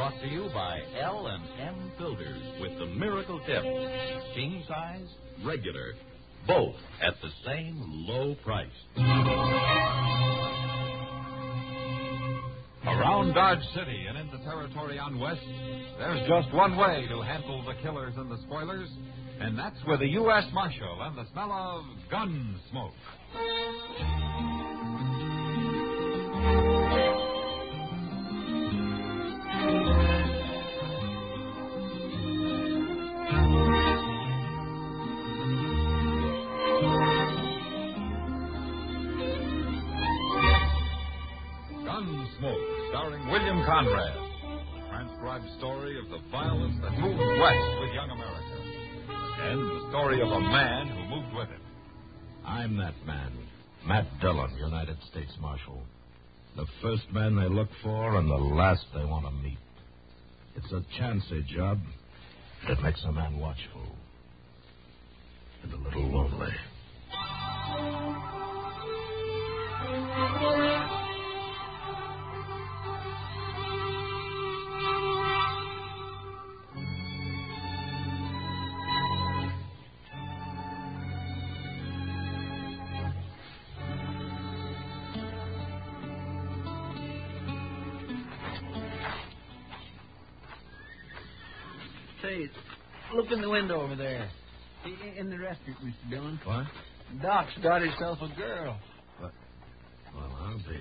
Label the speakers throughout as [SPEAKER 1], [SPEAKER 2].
[SPEAKER 1] Brought to you by L&M Filters with the Miracle Tip. King size, regular, both at the same low price.
[SPEAKER 2] Around Dodge City and into territory on West, there's just one way to handle the killers and the spoilers, and that's with a U.S. Marshal and the smell of gun smoke. Starring William Conrad, a transcribed story of the violence that moved west with young America, and the story of a man who moved with it.
[SPEAKER 3] I'm that man, Matt Dillon, United States Marshal. The first man they look for and the last they want to meet. It's a chancy job. It makes a man watchful and a little lonely.
[SPEAKER 4] Say, look in the window over there. In the restaurant, Mr. Dillon.
[SPEAKER 3] What?
[SPEAKER 4] Doc's got himself a girl.
[SPEAKER 3] What? Well, I'll be.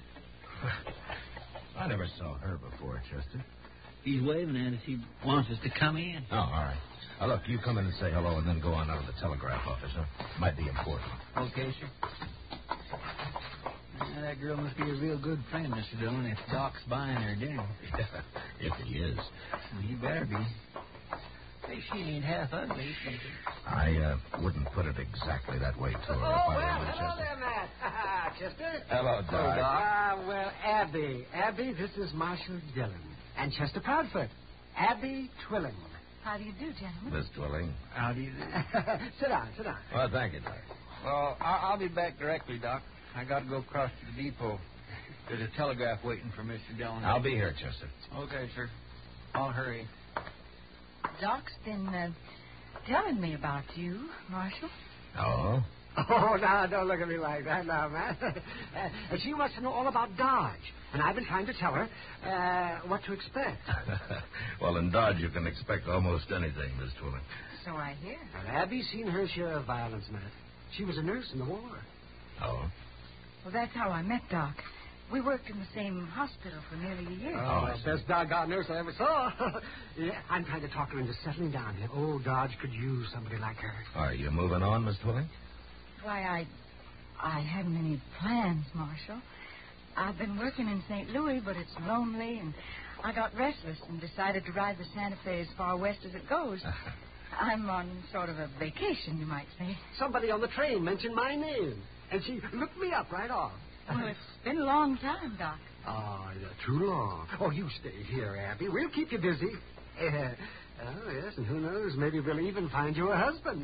[SPEAKER 3] I never saw her before, Chester.
[SPEAKER 4] He's waving at us. He wants us to come in.
[SPEAKER 3] Oh, all right. Now, look, you come in and say hello and then go on out of the telegraph office, huh? Might be important.
[SPEAKER 4] Okay, sir. Yeah, that girl must be a real good friend, Mr. Dillon, if Doc's buying her dinner.
[SPEAKER 3] If he is.
[SPEAKER 4] Well, he better be. Hey, she ain't half ugly, is she?
[SPEAKER 3] I wouldn't put it exactly that way to her.
[SPEAKER 5] Hello there, Matt. Chester.
[SPEAKER 3] Hello, Doc.
[SPEAKER 5] Well, Abby, this is Marshal Dillon. And Chester Proudfoot. Abby Twilling.
[SPEAKER 6] How do you do, gentlemen?
[SPEAKER 3] Miss Twilling.
[SPEAKER 4] How do you do?
[SPEAKER 5] Sit down.
[SPEAKER 3] Well, thank you, Doc.
[SPEAKER 4] Well, I'll be back directly, Doc. I got to go across to the depot. There's a telegraph waiting for Mr. Dillon.
[SPEAKER 3] I'll be here, Chester.
[SPEAKER 4] Okay, sir. I'll hurry.
[SPEAKER 6] Doc's been telling me about you, Marshal.
[SPEAKER 3] Oh?
[SPEAKER 5] Oh, now, don't look at me like that now, Matt. She wants to know all about Dodge. And I've been trying to tell her what to expect.
[SPEAKER 3] Well, in Dodge, you can expect almost anything, Miss Twilling.
[SPEAKER 6] So I hear.
[SPEAKER 5] Well, Abby's seen her share of violence, Matt. She was a nurse in the war.
[SPEAKER 3] Oh?
[SPEAKER 6] Well, that's how I met Doc. We worked in the same hospital for nearly a year.
[SPEAKER 5] Oh, best doggone nurse I ever saw. Yeah, I'm trying to talk her into settling down here. Oh, Dodge could use somebody like her.
[SPEAKER 3] Are you moving on, Miss Twilling?
[SPEAKER 6] Why, I hadn't any plans, Marshal. I've been working in St. Louis, but it's lonely, and I got restless and decided to ride the Santa Fe as far west as it goes. I'm on sort of a vacation, you might say.
[SPEAKER 5] Somebody on the train mentioned my name, and she looked me up right off.
[SPEAKER 6] Well, it's been a long time, Doc.
[SPEAKER 5] Oh, yeah, too long. Oh, you stay here, Abby. We'll keep you busy. Oh, yes, and who knows, maybe we'll even find you a husband.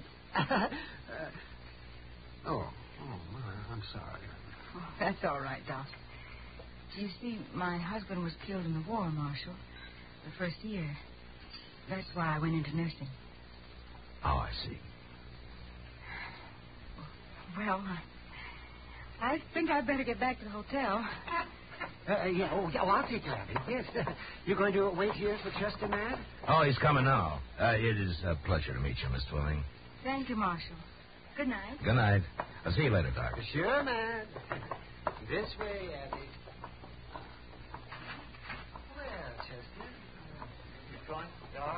[SPEAKER 5] Oh, my, I'm sorry.
[SPEAKER 6] Oh, that's all right, Doc. You see, my husband was killed in the war, Marshal, the first year. That's why I went into nursing.
[SPEAKER 3] Oh, I see.
[SPEAKER 6] Well, I think I'd better get back to the hotel.
[SPEAKER 5] I'll take you, Abby. Yes. You're going to wait here for Chester, Matt?
[SPEAKER 3] Oh, he's coming now. It is a pleasure to meet you, Miss Twilling.
[SPEAKER 6] Thank you, Marshal. Good night.
[SPEAKER 3] Good night. I'll see you later, Doc.
[SPEAKER 5] Sure, man. This way, Abby. Well, Chester.
[SPEAKER 4] You going, Doc?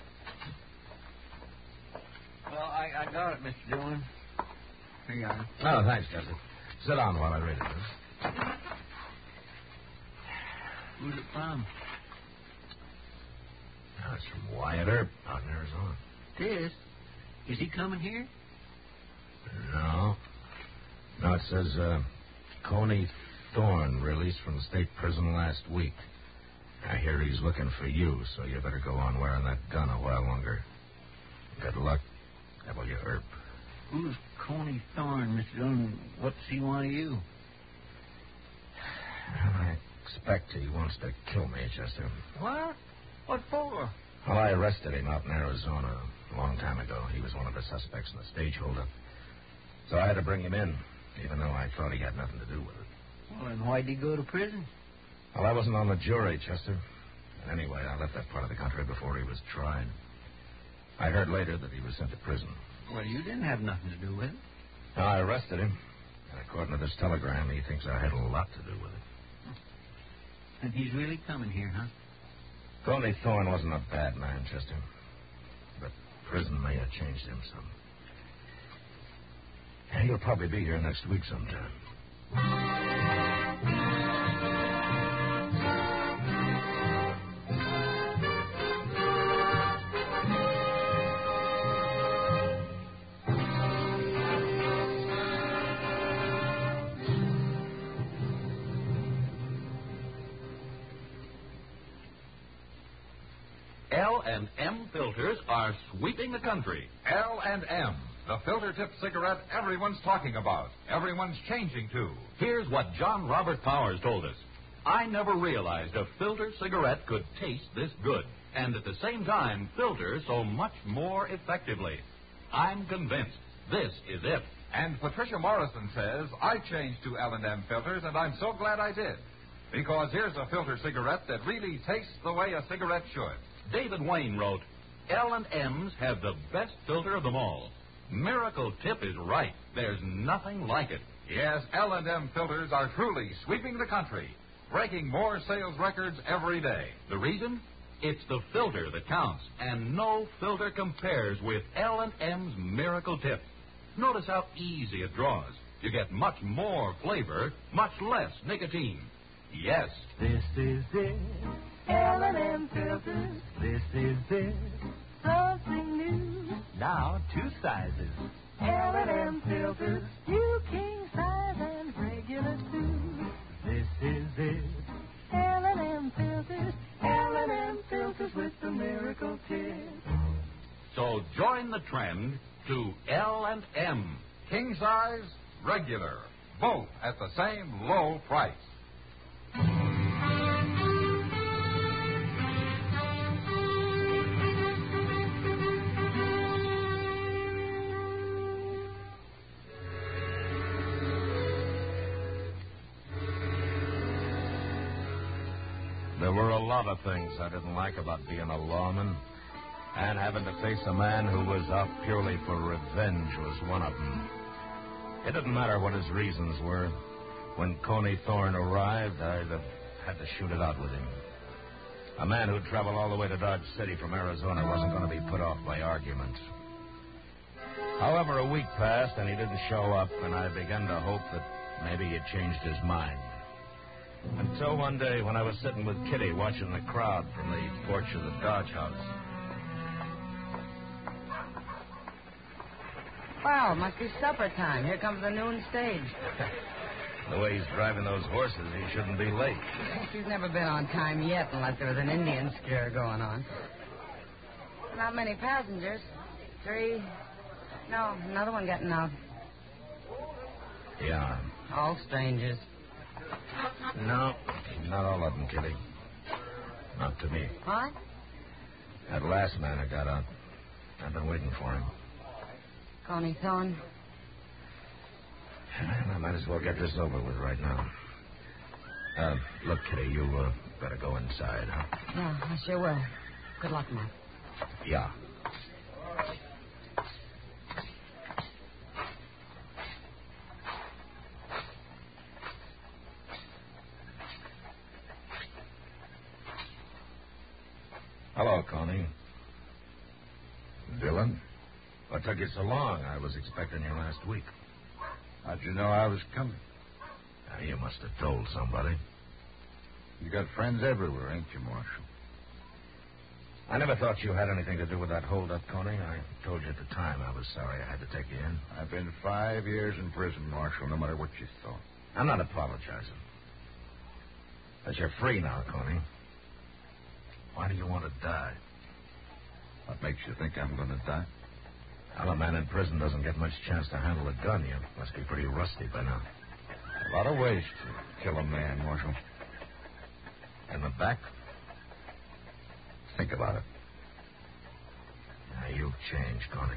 [SPEAKER 4] Well, I got it, Mr. Dillon. Here you are.
[SPEAKER 3] Oh, thanks, Chester. Sit down while I read it, Miss.
[SPEAKER 4] Who's it from?
[SPEAKER 3] Oh, it's from Wyatt Earp out in Arizona.
[SPEAKER 4] This? Is he coming here?
[SPEAKER 3] No. No, it says, Coney Thorne released from the state prison last week. I hear he's looking for you, so you better go on wearing that gun a while longer. Good luck, W. Earp.
[SPEAKER 4] Who's Coney Thorne, Mr. Dillon? What does he want of you?
[SPEAKER 3] I expect he wants to kill me, Chester.
[SPEAKER 4] What? What for?
[SPEAKER 3] Well, I arrested him out in Arizona a long time ago. He was one of the suspects in the stage holdup. So I had to bring him in, even though I thought he had nothing to do with it.
[SPEAKER 4] Well, then why'd he go to prison?
[SPEAKER 3] Well, I wasn't on the jury, Chester. And anyway, I left that part of the country before he was tried. I heard later that he was sent to prison.
[SPEAKER 4] Well, you didn't have nothing to do with it.
[SPEAKER 3] No, I arrested him. And according to this telegram, he thinks I had a lot to do with it.
[SPEAKER 4] And he's really coming here, huh?
[SPEAKER 3] Coney Thorne wasn't a bad man, Chester. But prison may have changed him some. And he'll probably be here next week sometime.
[SPEAKER 1] L&M filters are sweeping the country.
[SPEAKER 2] L&M, the filter tip cigarette everyone's talking about, everyone's changing to.
[SPEAKER 1] Here's what John Robert Powers told us. I never realized a filter cigarette could taste this good, and at the same time filter so much more effectively. I'm convinced this is it.
[SPEAKER 2] And Patricia Morrison says, I changed to L&M filters, and I'm so glad I did. Because here's a filter cigarette that really tastes the way a cigarette should.
[SPEAKER 1] David Wayne wrote, L&M's have the best filter of them all. Miracle Tip is right. There's nothing like it.
[SPEAKER 2] Yes, L&M filters are truly sweeping the country, breaking more sales records every day.
[SPEAKER 1] The reason? It's the filter that counts, and no filter compares with L&M's Miracle Tip. Notice how easy it draws. You get much more flavor, much less nicotine. Yes.
[SPEAKER 7] This is it. L&M filters. This is it. Something new. Now 2 sizes. L&M filters. You king size and regular too. This is it. L&M filters. L&M filters with the Miracle Tip.
[SPEAKER 1] So join the trend to L&M.
[SPEAKER 2] King size, regular, both at the same low price.
[SPEAKER 3] There were a lot of things I didn't like about being a lawman, and having to face a man who was out purely for revenge was one of them. It didn't matter what his reasons were. When Coney Thorne arrived, I'd have had to shoot it out with him. A man who'd traveled all the way to Dodge City from Arizona wasn't going to be put off by argument. However, a week passed, and he didn't show up, and I began to hope that maybe he'd changed his mind. Until one day when I was sitting with Kitty watching the crowd from the porch of the Dodge house.
[SPEAKER 8] Wow, must be supper time. Here comes the noon stage.
[SPEAKER 3] The way he's driving those horses, he shouldn't be late.
[SPEAKER 8] He's never been on time yet unless there was an Indian scare going on. Not many passengers. 3. No, another one getting out.
[SPEAKER 3] Yeah.
[SPEAKER 8] All strangers.
[SPEAKER 3] No, not all of them, Kitty. Not to me.
[SPEAKER 8] What?
[SPEAKER 3] That last man who got out. I've been waiting for him.
[SPEAKER 8] Coney Thorne?
[SPEAKER 3] I might as well get this over with right now. Look, Kitty, you better go inside, huh?
[SPEAKER 8] Yeah, I sure will. Good luck, Matt.
[SPEAKER 3] Yeah. Hello, Coney.
[SPEAKER 9] Dylan?
[SPEAKER 3] What took you so long? I was expecting you last week.
[SPEAKER 9] How'd you know I was coming?
[SPEAKER 3] Now, you must have told somebody.
[SPEAKER 9] You got friends everywhere, ain't you, Marshal?
[SPEAKER 3] I never thought you had anything to do with that holdup, Coney. I told you at the time I was sorry I had to take you in.
[SPEAKER 9] I've been 5 years in prison, Marshal, no matter what you thought.
[SPEAKER 3] I'm not apologizing. But you're free now, Coney. Why do you want to die?
[SPEAKER 9] What makes you think I'm going to die?
[SPEAKER 3] Well, a man in prison doesn't get much chance to handle a gun. You must be pretty rusty by now.
[SPEAKER 9] A lot of ways to kill a man, Marshal.
[SPEAKER 3] And the back?
[SPEAKER 9] Think about it.
[SPEAKER 3] Now, you've changed, Connie.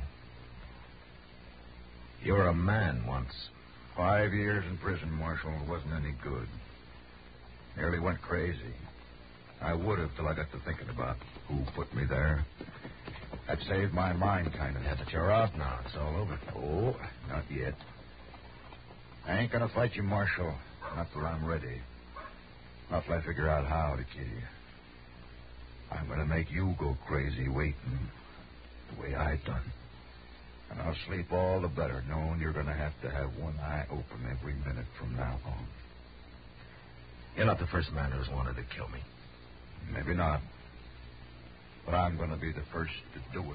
[SPEAKER 3] You were a man once.
[SPEAKER 9] 5 years in prison, Marshal, wasn't any good. Nearly went crazy. I would have till I got to thinking about who put me there. That saved my mind, kind of.
[SPEAKER 3] Yeah, but you're out now. It's all over.
[SPEAKER 9] Oh, not yet. I ain't gonna fight you, Marshal. Not till I'm ready. Not till I figure out how to kill you. I'm gonna make you go crazy waiting, the way I done. And I'll sleep all the better knowing you're gonna have one eye open every minute from now on.
[SPEAKER 3] You're not the first man who's wanted to kill me.
[SPEAKER 9] Maybe not. But I'm gonna be the first to do it.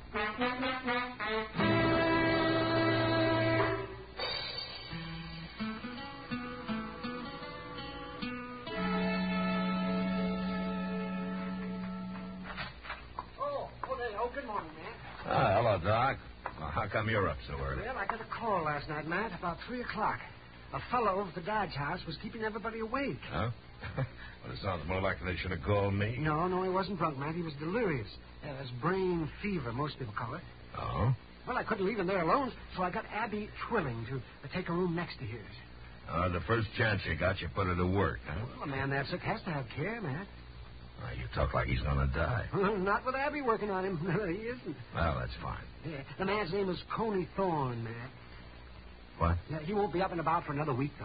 [SPEAKER 5] Oh, good morning, man.
[SPEAKER 3] Ah, hello, Doc. Well, how come you're up so early?
[SPEAKER 5] Well, I got a call last night, Matt, about 3 o'clock. A fellow over at the Dodge House was keeping everybody awake.
[SPEAKER 3] Huh? Well, it sounds more like they should have called me.
[SPEAKER 5] No, he wasn't drunk, Matt. He was delirious. It was brain fever, most people call it.
[SPEAKER 3] Oh?
[SPEAKER 5] Well, I couldn't leave him there alone, so I got Abby Twilling to take a room next to his.
[SPEAKER 3] The first chance you got, you put her to work, huh?
[SPEAKER 5] Well, a man that sick has to have care, Matt.
[SPEAKER 3] Well, you talk like he's going to die.
[SPEAKER 5] Not with Abby working on him. No, he isn't.
[SPEAKER 3] Well, that's fine.
[SPEAKER 5] Yeah, the man's name is Coney Thorne, Matt.
[SPEAKER 3] What?
[SPEAKER 5] Yeah, he won't be up and about for another week, though.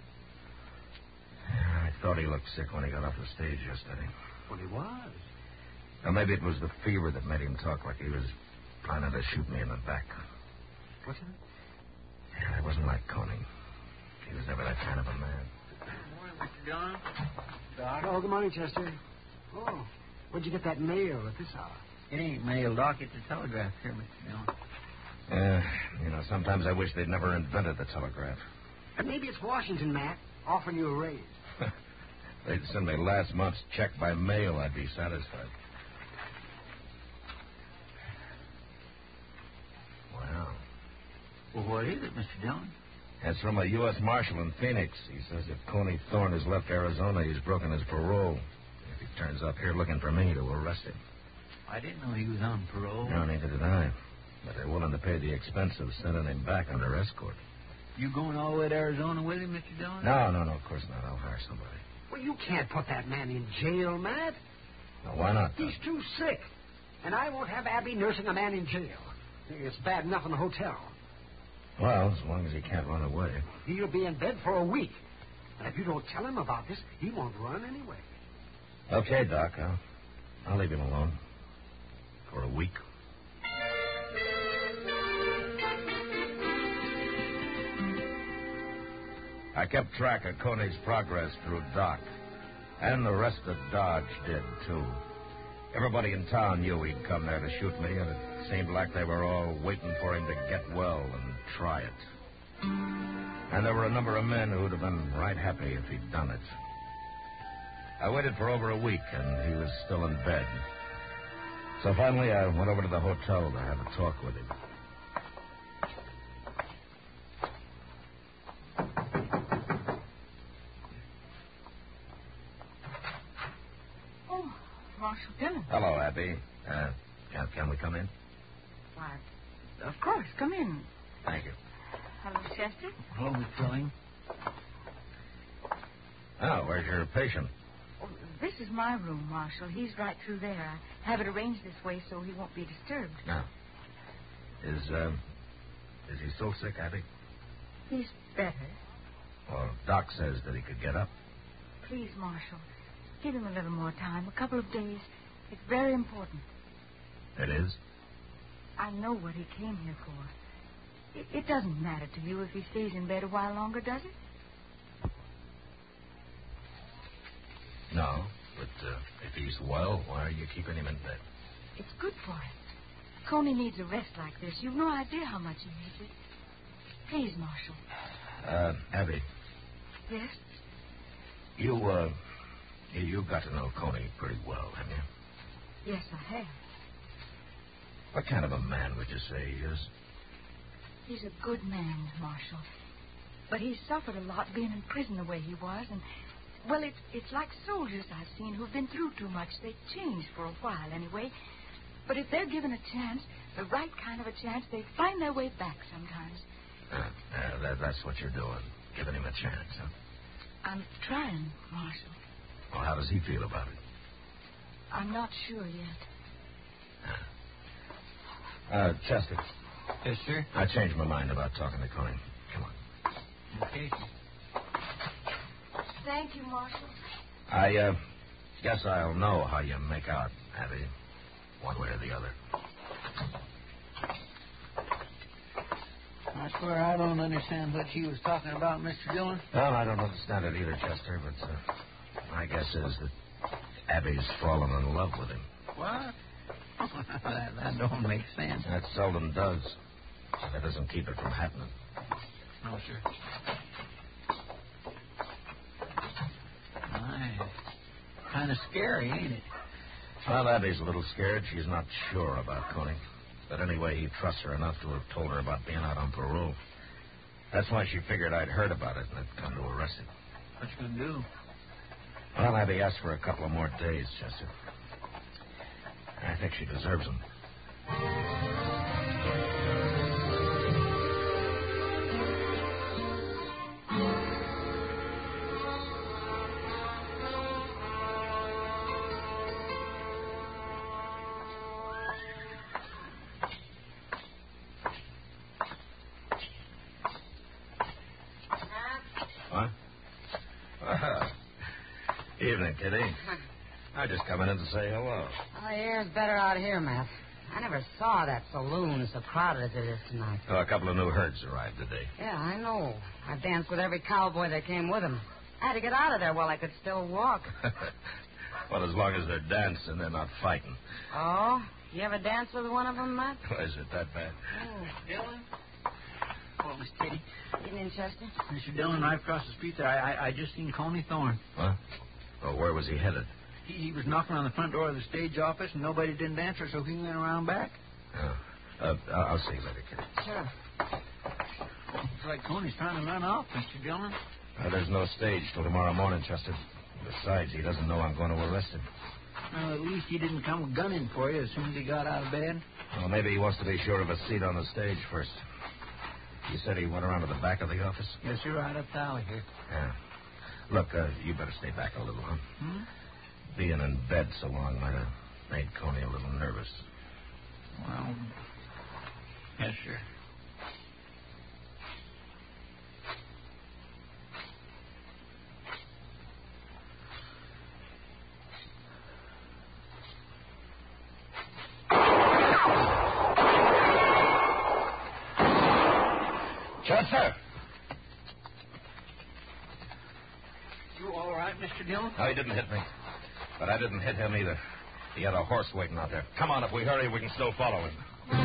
[SPEAKER 3] I thought he looked sick when he got off the stage yesterday.
[SPEAKER 5] Well, he was.
[SPEAKER 3] Or maybe it was the fever that made him talk like he was planning to shoot me in the back.
[SPEAKER 5] What's that?
[SPEAKER 3] Yeah, it wasn't like Coney. He was never that kind of a man.
[SPEAKER 4] Good morning, Mr. Dillon.
[SPEAKER 5] Doc? Oh, good morning, Chester. Oh, where'd you get that mail at this hour?
[SPEAKER 4] It ain't mail, Doc. It's a telegraph here, Mr. Dillon.
[SPEAKER 3] Sometimes I wish they'd never invented the telegraph.
[SPEAKER 5] And maybe it's Washington, Matt, offering you a raise.
[SPEAKER 3] They'd send me last month's check by mail, I'd be satisfied. Wow.
[SPEAKER 4] Well, what is it, Mr. Dillon?
[SPEAKER 3] That's from a U.S. Marshal in Phoenix. He says if Coney Thorne has left Arizona, he's broken his parole. If he turns up here looking for me to arrest him.
[SPEAKER 4] I didn't know he was on parole.
[SPEAKER 3] No, neither did I. But they're willing to pay the expense of sending him back under escort.
[SPEAKER 4] You going all the way to Arizona with him, Mr. Dillon?
[SPEAKER 3] No, of course not. I'll hire somebody.
[SPEAKER 5] Well, you can't put that man in jail, Matt.
[SPEAKER 3] Now, why not?
[SPEAKER 5] He's too sick. And I won't have Abby nursing a man in jail. It's bad enough in the hotel.
[SPEAKER 3] Well, as long as he can't run away.
[SPEAKER 5] He'll be in bed for a week. And if you don't tell him about this, he won't run anyway.
[SPEAKER 3] Okay, Doc. I'll leave him alone. For a week. I kept track of Coney's progress through Doc. And the rest of Dodge did, too. Everybody in town knew he'd come there to shoot me, and it seemed like they were all waiting for him to get well and try it. And there were a number of men who'd have been right happy if he'd done it. I waited for over a week, and he was still in bed. So finally, I went over to the hotel to have a talk with him.
[SPEAKER 6] Oh, Marshal Dillon.
[SPEAKER 3] Hello, Abby. Can we come in?
[SPEAKER 6] Why, of course. Come in.
[SPEAKER 3] Thank you.
[SPEAKER 6] Hello, Chester.
[SPEAKER 4] Hello, Miss Twilling.
[SPEAKER 3] Oh, where's your patient?
[SPEAKER 6] Oh, this is my room, Marshal. He's right through there. I have it arranged this way so he won't be disturbed.
[SPEAKER 3] No. Is he still sick, Abby?
[SPEAKER 6] He's better.
[SPEAKER 3] Well, Doc says that he could get up.
[SPEAKER 6] Please, Marshal, give him a little more time, a couple of days. It's very important.
[SPEAKER 3] It is?
[SPEAKER 6] I know what he came here for. It doesn't matter to you if he stays in bed a while longer, does it?
[SPEAKER 3] No, but if he's well, why are you keeping him in bed?
[SPEAKER 6] It's good for him. Coney needs a rest like this. You've no idea how much he needs it. Please, Marshal.
[SPEAKER 3] Abby.
[SPEAKER 6] Yes?
[SPEAKER 3] You got to know Coney pretty well, haven't you?
[SPEAKER 6] Yes, I have.
[SPEAKER 3] What kind of a man would you say he is?
[SPEAKER 6] He's a good man, Marshal. But he's suffered a lot being in prison the way he was, and Well, it's like soldiers I've seen who've been through too much. They change for a while, anyway. But if they're given a chance, the right kind of a chance, they find their way back sometimes.
[SPEAKER 3] That's what you're doing, giving him a chance, huh?
[SPEAKER 6] I'm trying, Marshal.
[SPEAKER 3] Well, how does he feel about it?
[SPEAKER 6] I'm not sure yet.
[SPEAKER 3] Chester.
[SPEAKER 4] Yes, sir.
[SPEAKER 3] I changed my mind about talking to Coney. Come on.
[SPEAKER 4] Okay.
[SPEAKER 6] Thank you, Marshal.
[SPEAKER 3] I guess I'll know how you make out, Abby. One way or the other.
[SPEAKER 4] I swear I don't understand what she was talking about, Mr. Dillon.
[SPEAKER 3] Well, I don't understand it either, Chester, but my guess is that Abby's fallen in love with him.
[SPEAKER 4] What? that don't make sense.
[SPEAKER 3] That seldom does. That doesn't keep it from happening.
[SPEAKER 4] No, sir. Kind of scary, ain't it?
[SPEAKER 3] Well, Abby's a little scared. She's not sure about Coney. But anyway, he trusts her enough to have told her about being out on parole. That's why she figured I'd heard about it and had come to arrest him.
[SPEAKER 4] What you gonna do?
[SPEAKER 3] Well, Abby asked for a couple of more days, Chester. I think she deserves them. Evening, Kitty. I just come in to say hello.
[SPEAKER 8] Oh, the air's better out here, Matt. I never saw that saloon so crowded as it is tonight.
[SPEAKER 3] Oh, a couple of new herds arrived today.
[SPEAKER 8] Yeah, I know. I danced with every cowboy that came with them. I had to get out of there while I could still walk.
[SPEAKER 3] Well, as long as they're dancing, they're not fighting.
[SPEAKER 8] Oh? You ever dance with one of them, Matt?
[SPEAKER 3] Is it that bad?
[SPEAKER 8] Oh.
[SPEAKER 4] Dillon? Oh, Miss Katie.
[SPEAKER 8] Evening, Chester.
[SPEAKER 4] Mr. Dillon, right across the street there. I just seen Coney Thorne.
[SPEAKER 3] What? Oh, where was he headed?
[SPEAKER 4] He was knocking on the front door of the stage office, and nobody didn't answer, so he went around back.
[SPEAKER 3] Oh. I'll see you later, Kitty.
[SPEAKER 8] Sure.
[SPEAKER 4] Looks like Coney's trying to run off, Mr. Dillon.
[SPEAKER 3] There's no stage till tomorrow morning, Chester. Besides, he doesn't know I'm going to arrest him.
[SPEAKER 4] Well, at least he didn't come gunning for you as soon as he got out of bed.
[SPEAKER 3] Well, maybe he wants to be sure of a seat on the stage first. You said he went around to the back of the office?
[SPEAKER 4] Yes, sir, right up the alley here.
[SPEAKER 3] Yeah. Look, you better stay back a little, huh?
[SPEAKER 4] Hmm?
[SPEAKER 3] Being in bed so long might have made Coney a little nervous.
[SPEAKER 4] Well, yes, sir.
[SPEAKER 3] Chester!
[SPEAKER 4] You all right, Mr. Dillon?
[SPEAKER 3] No, he didn't hit me. But I didn't hit him either. He had a horse waiting out there. Come on, if we hurry, we can still follow him.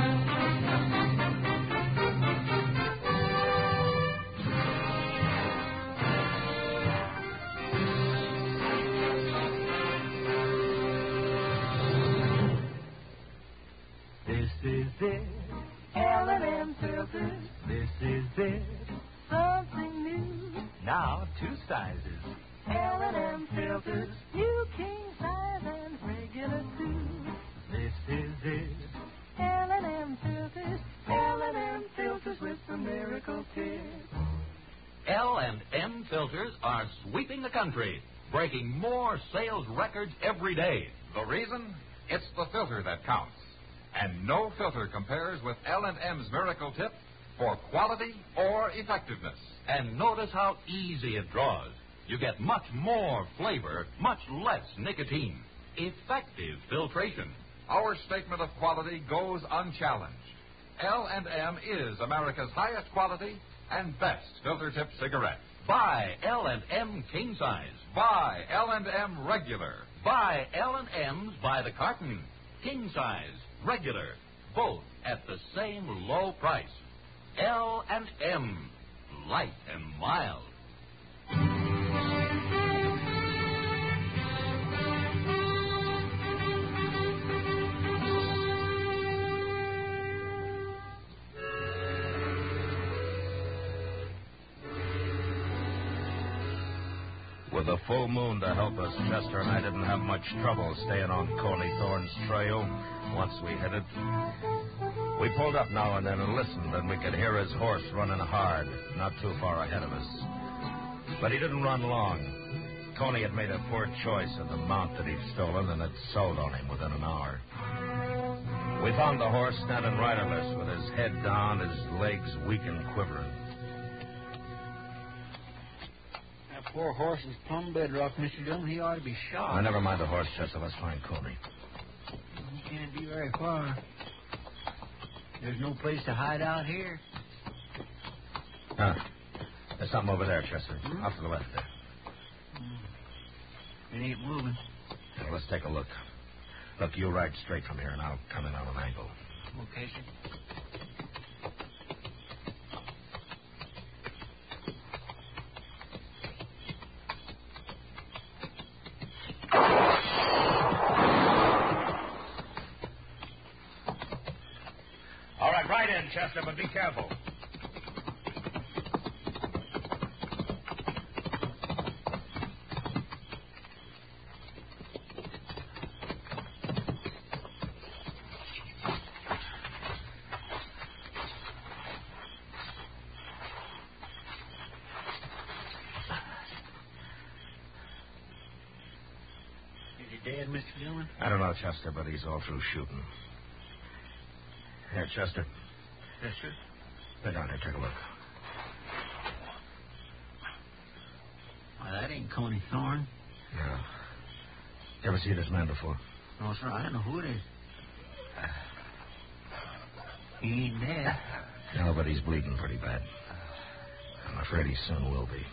[SPEAKER 7] This is it, L&M filters. This is it, something new. Now 2 sizes. L&M filters, new king size and regular too. This is it, L&M filters. L&M filters with the miracle tip.
[SPEAKER 1] L&M filters are sweeping the country, breaking more sales records every day.
[SPEAKER 2] The reason? It's the filter that counts. And no filter compares with L&M's Miracle Tip for quality or effectiveness.
[SPEAKER 1] And notice how easy it draws. You get much more flavor, much less nicotine. Effective filtration.
[SPEAKER 2] Our statement of quality goes unchallenged. L&M is America's highest quality and best filter tip cigarette.
[SPEAKER 1] Buy L&M King Size.
[SPEAKER 2] Buy L&M Regular.
[SPEAKER 1] Buy L&M's by the carton. King Size, regular, both at the same low price. L&M, light and mild.
[SPEAKER 3] With the full moon to help us, Chester and I didn't have much trouble staying on Coney Thorne's trail once we hit it. We pulled up now and then and listened, and we could hear his horse running hard, not too far ahead of us. But he didn't run long. Coney had made a poor choice of the mount that he'd stolen, and had sold on him within an hour. We found the horse standing riderless, with his head down, his legs weak and quivering.
[SPEAKER 4] That poor horse is plumb bedrock, Mr. Dillon. He ought to be shot.
[SPEAKER 3] Oh, never mind the horse, Chester. Let's find Coney.
[SPEAKER 4] He can't be very far. There's no place to hide out here.
[SPEAKER 3] There's something over there, Chester. Off to the left there.
[SPEAKER 4] It ain't moving.
[SPEAKER 3] Well, let's take a look. Look, you ride straight from here, and I'll come in on an angle.
[SPEAKER 4] Okay, sir.
[SPEAKER 3] All right, right in, Chester, but be careful.
[SPEAKER 4] Dead, Mr. Dillon?
[SPEAKER 3] I don't know, Chester, but he's all through shooting. Here, Chester.
[SPEAKER 4] Yes, sir.
[SPEAKER 3] Lay down here, take a look.
[SPEAKER 4] Well, that ain't Coney Thorne.
[SPEAKER 3] No. You ever see this man before?
[SPEAKER 4] No, sir, I don't know who it is. He ain't dead.
[SPEAKER 3] No, but he's bleeding pretty bad. I'm afraid he soon will be.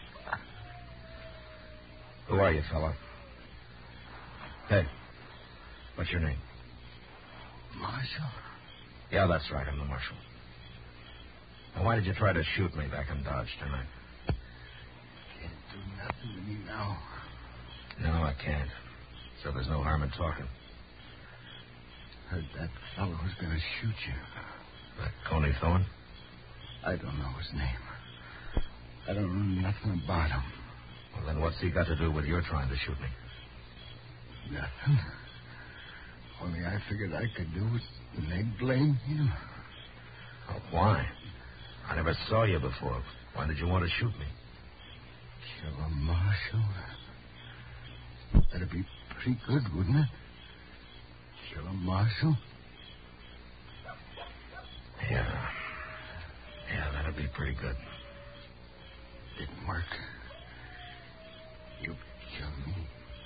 [SPEAKER 3] Who are you, fella? Hey, what's your name?
[SPEAKER 4] Marshal?
[SPEAKER 3] Yeah, that's right. I'm the marshal. Now, why did you try to shoot me back in Dodge tonight?
[SPEAKER 4] Can't do nothing to me now.
[SPEAKER 3] No, I can't. So there's no harm in talking.
[SPEAKER 4] Heard that fellow was going to shoot you.
[SPEAKER 3] That Coney Thorne?
[SPEAKER 4] I don't know his name. I don't know nothing about him.
[SPEAKER 3] Well, then what's he got to do with your trying to shoot me?
[SPEAKER 4] Nothing. Only I figured I could do it, and they'd blame him.
[SPEAKER 3] Oh, why? I never saw you before. Why did you want to shoot me?
[SPEAKER 4] Kill a marshal? That'd be pretty good, wouldn't it? Kill a marshal?
[SPEAKER 3] Yeah. Yeah, that'd be pretty good.
[SPEAKER 4] Didn't work. You killed me.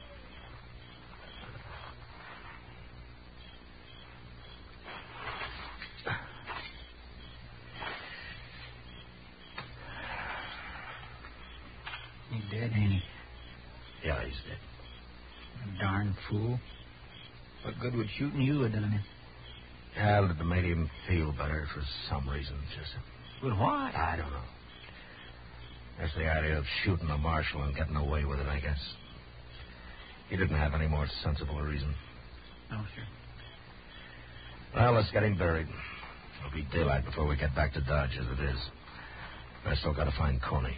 [SPEAKER 4] He's dead, ain't he?
[SPEAKER 3] Yeah, he's dead.
[SPEAKER 4] A darn fool. What good would shooting you have done him?
[SPEAKER 3] Yeah, it made him feel better for some reason, Chester.
[SPEAKER 4] But why?
[SPEAKER 3] I don't know. That's the idea of shooting a marshal and getting away with it, I guess. He didn't have any more sensible reason.
[SPEAKER 4] No, sir.
[SPEAKER 3] Well, let's get him buried. It'll be daylight before we get back to Dodge, as it is. I still got to find Coney.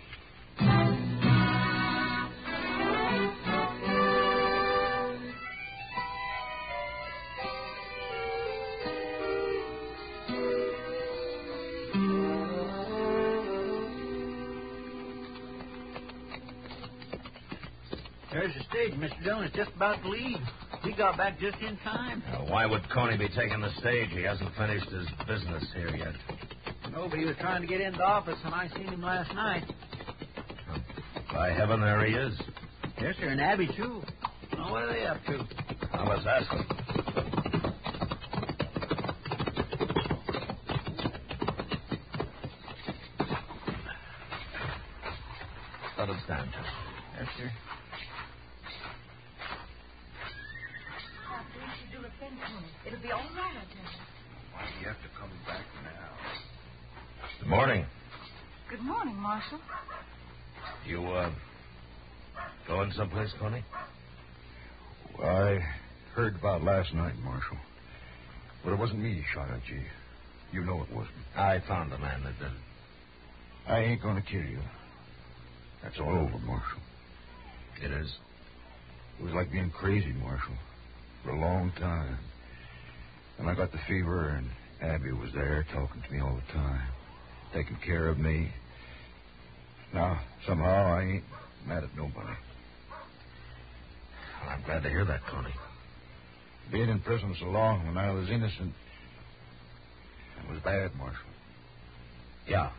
[SPEAKER 4] There's the stage, Mr. Dillon. It's just about to leave. We got back just in time.
[SPEAKER 3] Why would Coney be taking the stage? He hasn't finished his business here yet.
[SPEAKER 4] No, but he was trying to get into the office, and I seen him last night.
[SPEAKER 3] By heaven, there he is.
[SPEAKER 4] Yes, sir, and Abby, too. Well, what are they up to?
[SPEAKER 3] Now, let's ask him. Let him stand.
[SPEAKER 4] Yes, sir.
[SPEAKER 6] It'll be all right, I tell you.
[SPEAKER 9] Why do you have to come back now?
[SPEAKER 3] Good morning.
[SPEAKER 6] Good morning, Marshal.
[SPEAKER 3] You, going someplace, Coney?
[SPEAKER 9] Well, I heard about last night, Marshal. But it wasn't me who shot at you. You know it wasn't.
[SPEAKER 3] I found the man that did it.
[SPEAKER 9] I ain't going to kill you. That's all over, Marshal.
[SPEAKER 3] It is.
[SPEAKER 9] It was like being crazy, Marshal, for a long time. And I got the fever, and Abby was there talking to me all the time, taking care of me. Now, somehow, I ain't mad at nobody.
[SPEAKER 3] Well, I'm glad to hear that, Coney.
[SPEAKER 9] Being in prison so long when I was innocent, it was bad, Marshal.
[SPEAKER 3] Yeah.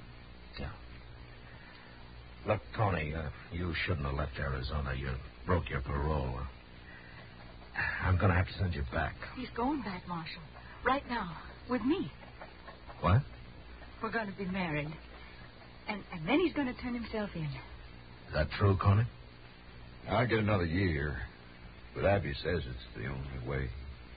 [SPEAKER 3] Look, Coney, you shouldn't have left Arizona. You broke your parole. I'm going to have to send you back.
[SPEAKER 6] He's going back, Marshal. Right now. With me.
[SPEAKER 3] What?
[SPEAKER 6] We're going to be married. And then he's going to turn himself in.
[SPEAKER 3] Is that true, Coney?
[SPEAKER 9] I'll get another year. But Abby says it's the only way.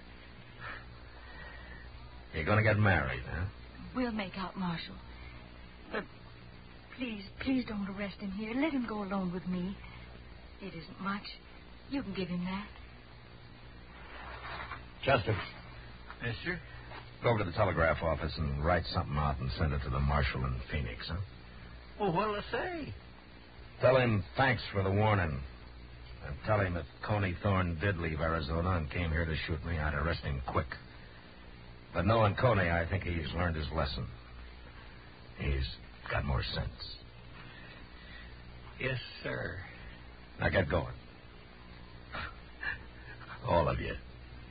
[SPEAKER 3] You're going to get married, huh?
[SPEAKER 6] We'll make out, Marshal. But please don't arrest him here. Let him go alone with me. It isn't much. You can give him that.
[SPEAKER 3] Chester.
[SPEAKER 4] Yes, sir?
[SPEAKER 3] Go over to the telegraph office and write something out and send it to the marshal in Phoenix, huh?
[SPEAKER 4] Well, what'll I say?
[SPEAKER 3] Tell him thanks for the warning. And tell him if Coney Thorne did leave Arizona and came here to shoot me, I'd arrest him quick. But knowing Coney, I think he's learned his lesson. He's got more sense.
[SPEAKER 4] Yes, sir.
[SPEAKER 3] Now get going. All of you.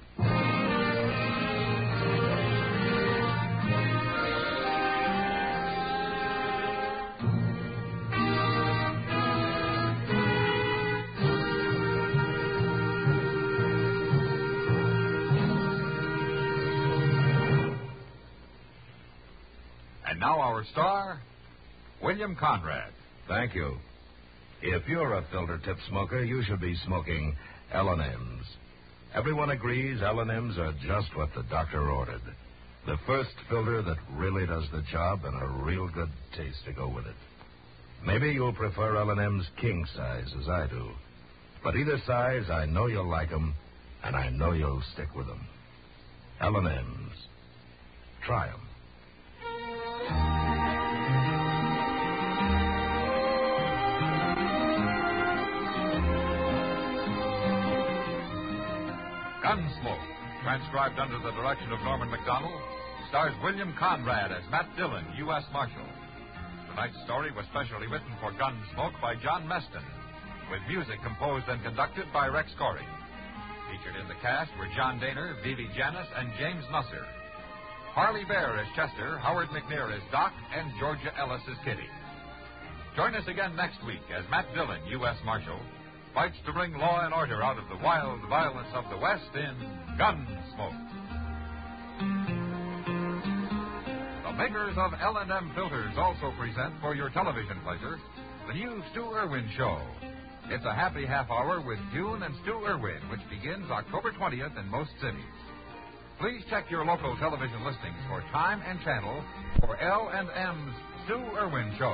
[SPEAKER 2] And now our star, William Conrad.
[SPEAKER 3] Thank you. If you're a filter tip smoker, you should be smoking L&M's. Everyone agrees L&M's are just what the doctor ordered. The first filter that really does the job and a real good taste to go with it. Maybe you'll prefer L&M's king size as I do. But either size, I know you'll like them, and I know you'll stick with them. L&M's. Try them.
[SPEAKER 2] Gunsmoke, transcribed under the direction of Norman MacDonald, stars William Conrad as Matt Dillon, U.S. Marshal. Tonight's story was specially written for Gunsmoke by John Meston, with music composed and conducted by Rex Corey. Featured in the cast were John Daner, Vivi Janis, and James Nusser. Harley Bear as Chester, Howard McNear as Doc, and Georgia Ellis as Kitty. Join us again next week as Matt Dillon, U.S. Marshal, fights to bring law and order out of the wild violence of the West in Gunsmoke. The makers of L&M filters also present for your television pleasure the new Stu Irwin Show. It's a happy half hour with June and Stu Irwin, which begins October 20th in most cities. Please check your local television listings for time and channel for L&M's Stu Irwin Show.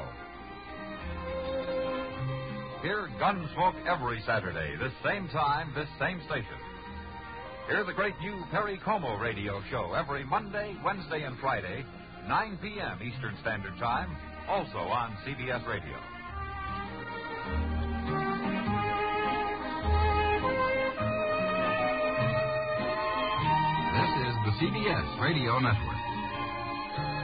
[SPEAKER 2] Hear Gunsmoke every Saturday, this same time, this same station. Hear the great new Perry Como radio show every Monday, Wednesday, and Friday, 9 p.m. Eastern Standard Time, also on CBS Radio. This is the CBS Radio Network.